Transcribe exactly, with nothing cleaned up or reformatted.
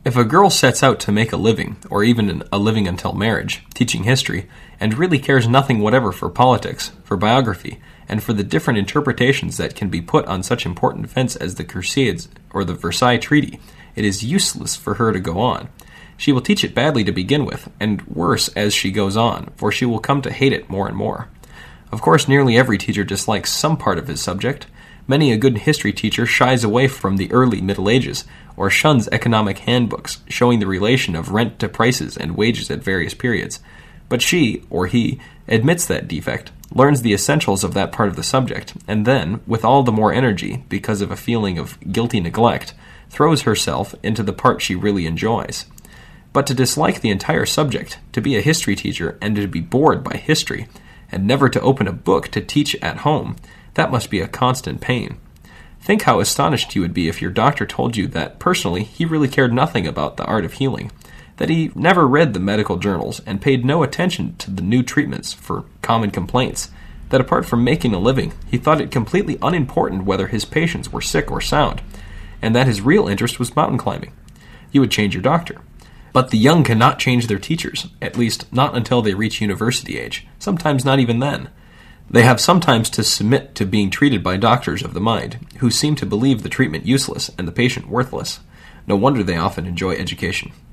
If a girl sets out to make a living, or even a living until marriage, teaching history, and really cares nothing whatever for politics, for biography, and for the different interpretations that can be put on such important events as the Crusades or the Versailles Treaty, it is useless for her to go on. She will teach it badly to begin with, and worse as she goes on, for she will come to hate it more and more. Of course, nearly every teacher dislikes some part of his subject. Many a good history teacher shies away from the early Middle Ages, or shuns economic handbooks showing the relation of rent to prices and wages at various periods. But she, or he, admits that defect, learns the essentials of that part of the subject, and then, with all the more energy, because of a feeling of guilty neglect, throws herself into the part she really enjoys. But to dislike the entire subject, to be a history teacher, and to be bored by history, and never to open a book to teach at home, that must be a constant pain. Think how astonished you would be if your doctor told you that, personally, he really cared nothing about the art of healing, that he never read the medical journals and paid no attention to the new treatments for common complaints, that apart from making a living, he thought it completely unimportant whether his patients were sick or sound, and that his real interest was mountain climbing. You would change your doctor. But the young cannot change their teachers, at least not until they reach university age, sometimes not even then. They have sometimes to submit to being treated by doctors of the mind, who seem to believe the treatment useless and the patient worthless. No wonder they often enjoy education.